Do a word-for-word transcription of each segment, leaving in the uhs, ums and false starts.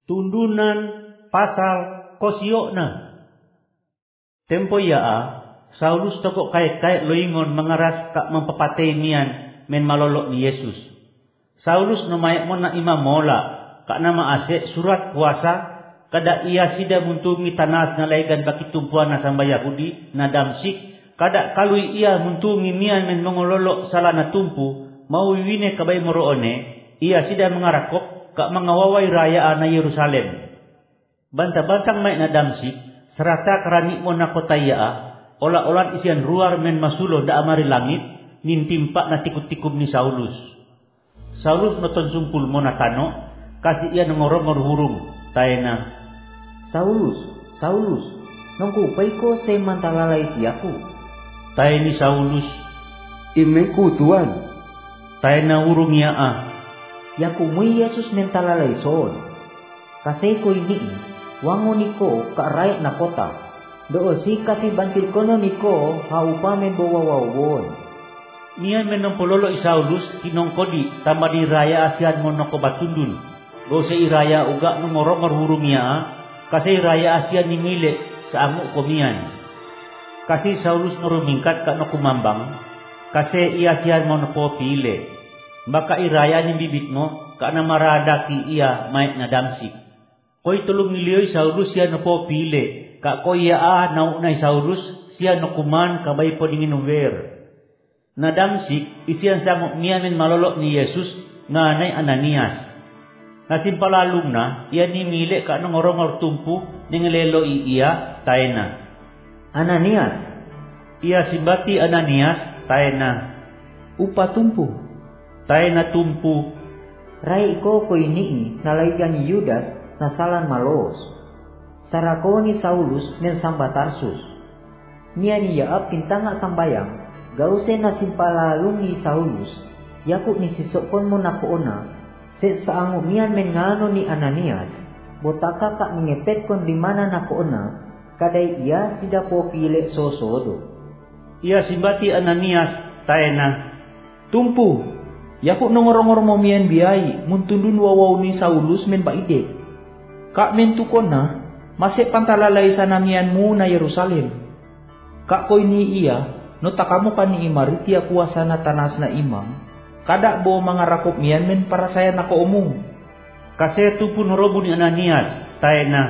Tundunan pasal kosiokna. Tempo yaa Saulus tokok kait-kait loingon mengeras kak mempapatei mian men malolok ni Yesus. Saulus nomayak mo na imam mola kak nama asek surat kuasa kada ia sida muntungi tanas na laigan baki tumpuan na samba Yahudi na Damsik kada kalui ia muntungi mian men mengololok salah na tumpu mau wiwine kabay moroone ia sida mengarakok kak mengawawai rayaan na Yerusalem. Banta-bantang may na Damsik serata kerani mo na kota yaa olah-olah isian ruar men masulo da amari langit nintimpak na tikut-tikub ni Saulus. Saulus noton sumpul mo na tano kasi ia nangorong hurung tayena. Saulus, Saulus, nungku paiko say mantalalay siyaku. Tayo ni Saulus. Imeku tuan. Tayo na urong niya ah. Yaku muy Yesus mentalalay son. Kasi ko ini, wango niko kaarayat na kota. Doo si kasi bantil kono niko haupamen bawawawon. Niyan men pololo Saulus tinongkodi tamba di raya asian monoko batundul. Go se iraya uga ngorong hurung niya kasi raya asian ni mile sa amuk komian. Kasi Saulus nurumingkat ka no kumambang kasi iya sian monopo pile. Baka iraya ni bibit mo ka na marada ki iya may na Damsik. Koy tulong niliyoy Saulus siya no po pile. Kak ko iya ah naunay Saulus siya no kuman kabay po dingin uwer. Na Damsik isiyan sa miyamin malolok ni Yesus nga anay Ananias. Nasimpalalong na iya ni mili ka nung orong tumpu ningalelo iya tayo na. Ananias. Iya simbati Ananias tayo na. Upa tumpu. Tayo na tumpu. Ray ko ko ini nalaygan ni Judas na salan malos. Sarako ni Saulus men samba Tarsus. Niya niya ap pintanga sambayang, gause na simpalalong ni Saulus, yaku ni sisokon mo na koona, set sa ango miyan men ngano ni Ananias, botaka ka ngepet kon di mana na koona, kaday iya sida po pile sosodo. Iya simbati Ananias, tayo na. Tumpu, yaku nongorong-ngorong mo miyan biyay, muntundun wawaw ni Saulus men baide. Kak men tukon na, masih pantalalay sa namian mo na Yerusalem. Kakoy ni iya, no takamo ka ni imaritia kuasa na tanas na imam, kada bo mga rakop miyan men para saya na kaumong. Kasi tupun robo ni Ananias, tayo na.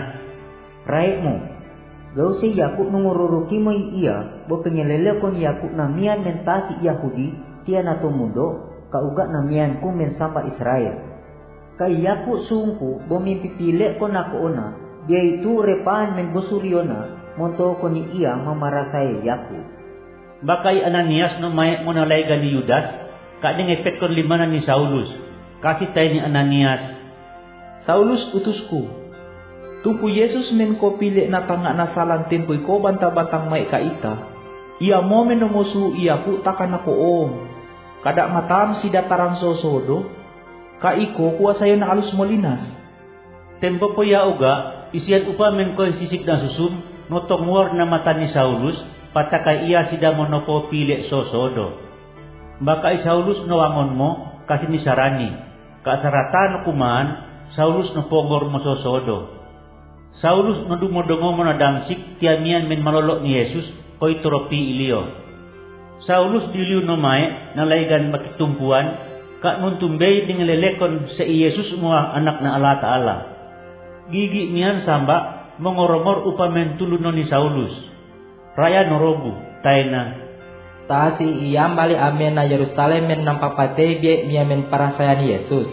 Ray mo, gaw si Yakut nungururuki mo iya, bo pengelele kon Yakut na miyan men tasi Yahudi, tiya na tumundo, kauga na miyan kung men samba Israel. Kay Yakut sungku, bo mipipili ko na koona, dia itu repan men bosuriona monto ko ni iya mamarasay yaku. Bakay Ananias no may mo na layga ni Judas kading epet kon lima ni Saulus. Kasi tayo ni Ananias. Saulus utusku. Tumpu Yesus men ko pili na tanga na salan tempoy ko banta-bantang may kaita. Iya mo men nomusu iya ku takan ako om. Kada matam si datarang sosodo. Kaiko kuwa sayo na alus molinas. Tempo po ya uga isian upa men ko sisik na susum notong war na mata ni Saulus patakay iya sida monopo pili sosodo. Baka Saulus nawangon mo kasi ni sarani. Kasaratan kumaan Saulus no pogor mo sosodo. Saulus no dumodongo mo na Damsik tiamian men malolok ni Yesus koy tropi iliyo. Saulus diliw no may nalaygan makitumpuan ka nuntumbay ding lelekon sa Yesus mo anak na Allah Ta'ala. Gigi niyan samba mongorongor upamen tuluno ni Saulus. Raya norobu tayo na. Taasi iyam bali amen na Yerusalem men nampapate biye miyamen para saya ni Yesus.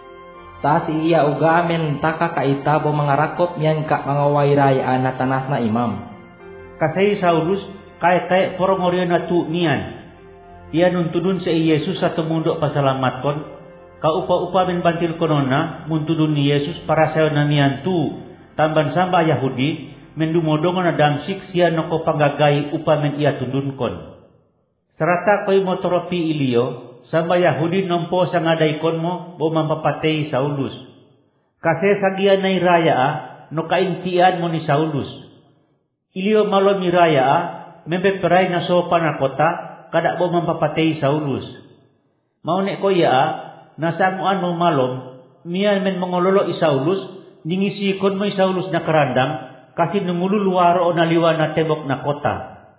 Taasi iya uga amen taka kaita bo mangarakop miyan ka mangawai raya na tanas na imam. Kasay Saulus kay-kay porongoryo na tu niyan. Iya nuntudun sa Yesus sa tumundo pasalamat kaupa-upa men bantil konona muntudun ni Yesus para sayo na niyan tu tamban samba Yahudi men dumodongo na Damsik siya no ko panggagay upa men iya tundun kon. Serata koy motoropi iliyo samba Yahudi nompo sa ngaday kon mo bo mampapatay Saulus. Kasi sagian na raya no kaintian mo ni Saulus. Iliyo malo mi raya membeperay na sopa na kota kada bo mampapatay Saulus. Maune ko ya nasanguan mo malom miyan men mongololo i Saulus ningisi kon may Saulus na karandang kasi nangululuwaro o naliwa na tembok na kota.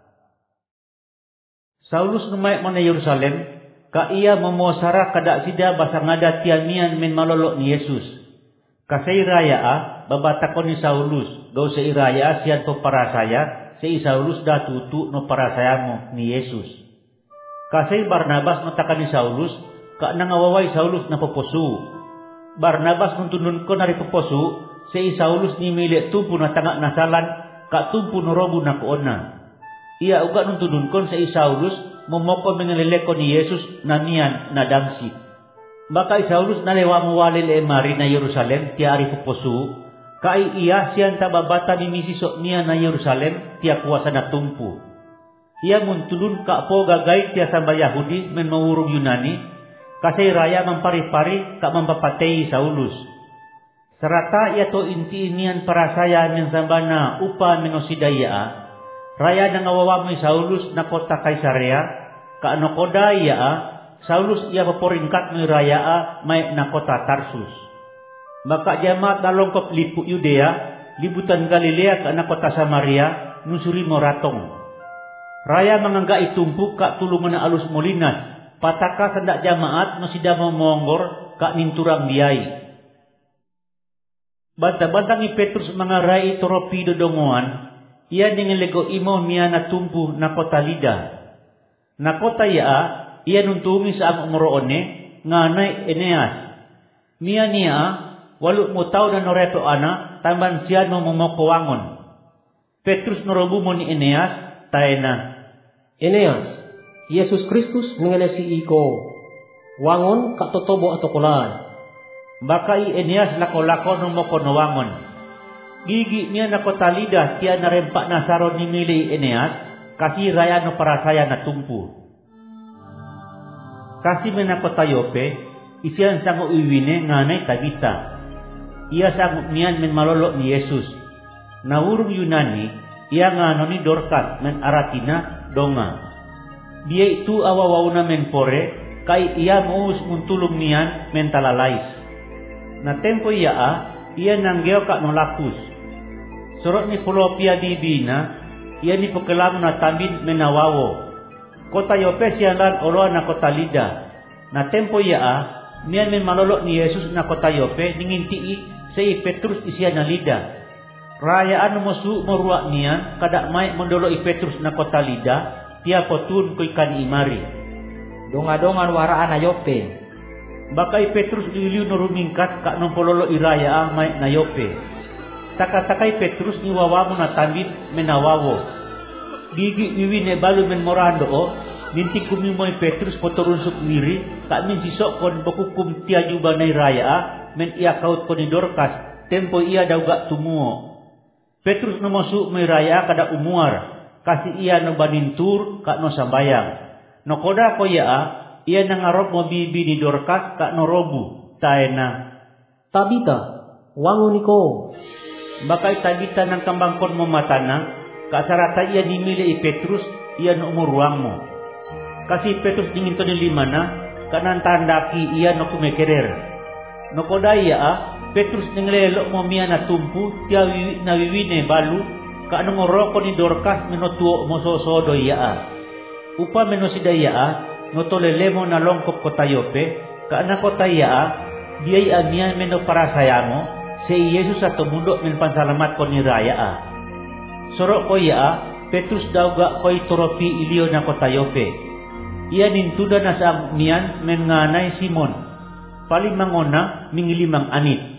Saulus numay man na Jerusalem, ka iya mamosara kada sida basa ngada tiamian men malolo ni Yesus. Kasay raya a, babatakon ni Saulus, gaw sa iraya siyan to para saya, sa Saulus datutu no para saya mo ni Yesus. Kasay Barnabas matakan ni Saulus, ka nangawaway Saulus na poposu. Barnabas nuntunun ko na ripoposu, sa Saulus ni milik tumpu na tanga nasalan, ka tumpu no robo na koona. Iya uga nuntunun kon sa Saulus, momoko mengalileko ni Yesus na niyan na damsik. Baka Saulus nalewa mo walil e mari na Jerusalem ti ari poposu, kai iya siyan tababata ni misisok niya na Jerusalem ti kuasa na tumpu. Ia muntulun ka po gagay ti samba Yahudi men mawurong Yunani, kasay raya mampari-pari ka mampapatay Saulus. Serata ia to inti inian para saya men samba na upa menosidaya, raya nang awawa mo Saulus na kota Kaisarea, ka ano kodaya Saulus ia paporingkat mo raya may na kota Tarsus. Maka jamaat na longkop lipu Yudea, libutan Galilea ka na kota Samaria, nusuri mo ratong. Raya mangangga itumpuk ka tulungan na alus molinas, pataka sandak jamaat masida mo monggor ka ninturang diay. Banta-bantang ni Petrus mga rai toropi dodongoan, ia ningilego imo miya na tumpu na kota Lida. Na kota ya, ia nuntumi sa ang umroone, nganay Eneas. Miya niya, walu mo tao na noreto ana, tamban siya mo mumokowangon. Petrus norobu mo ni Eneas, tayo na. Eneas, Yesus Kristus mengelesi iko, wangon katotobo ato kulan. Baka i Eneas lako-lako no mokonowangon. Gigi niya na kota Lida, tiya narempak na saron ni mili Eneas, kasi raya no para saya na tumpu. Kasi men na kota Yope, isiyan sango uiwine nganay Tabita. Ia sango niyan men malolo ni Yesus. Nawurong Yunani, ia ngano ni Dorcas men aratina donga. Dia itu awawaw na men pore, kay iya muus muntulong niyan men talalais. Na tempo iya a, iya nanggeo ka nolakus. Sorot ni Polopia di Bina, iya ni pekelam na tambin menawawo. Kota Yope siyalan olo na kota Lida. Na tempo iya a, niyan men malolo ni Yesus na kota Yope, ningintii sa Petrus isya na Lida. Rayaan mosu moruak niyan, kada may mondolo i Petrus na kota Lida, tiya potun koy kan imari. Donga-dongan waraan na Yope. Baka i Petrus iliw no rumingkat ka nung pololo iraya may na Yope. Taka-takay Petrus ni wawamo na tambit menawawo. Gigi iwine balu men morando o, minti kumimoy Petrus potorunsuk miri, ka min sisok kon bakukum tiya juba na iraya men iya kaut ko ni Dorcas, tempo iya daw ga tumuo. Petrus no mosu may raya kada umuar, kasi iya no banintur ka no sambayang. No koda ko ya iya nangarop mo bibi ni Dorcas ka no robu, tayo na. Tabita, wangon niko. Bakay Tabita ng kambangkon mo matana, kasarata iya nimili i Petrus, iya no umuruang mo. Kasi Petrus ninginto ni lima na, kanantandaki iya no kumekerer. No koda iya Petrus ninglelo mo miya na tumpu, tiya nawiwine balu, ka anong oroko ni Dorcas menotuo mo sosodo iya. Upa menosida iya, no tolele mo na longkop kota Yope, ka anak kota iya, diyay amiya meno para sayamo, si Yesus at tumundo men pansalamat ko ni raya. Soro ko iya, Petrus daw ga ko'y toropi iliyo na kota Yope. Iya nintuda na sa niyan men nganay Simon, palimangona mingilimang anit.